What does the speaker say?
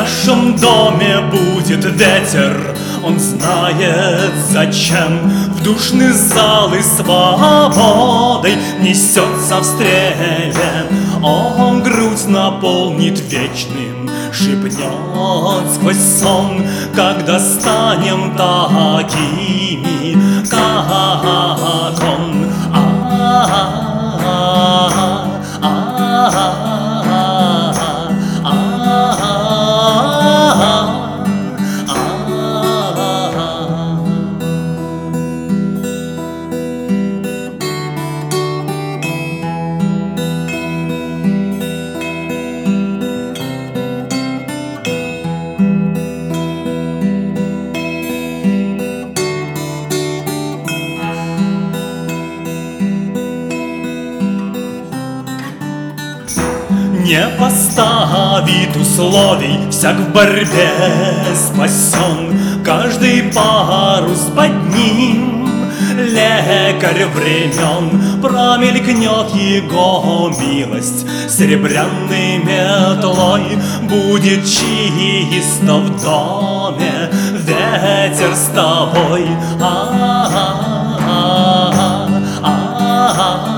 нашем доме будет ветер, он знает зачем. В душный зал и свободой несется в стреле. Он грудь наполнит вечным, шепнет сквозь сон, когда станем такими, как он. Не поставит условий, всяк в борьбе спасен. Каждый парус под ним лекарь времен. Промелькнет его милость серебряной метлой. Будет чисто в доме ветер с тобой.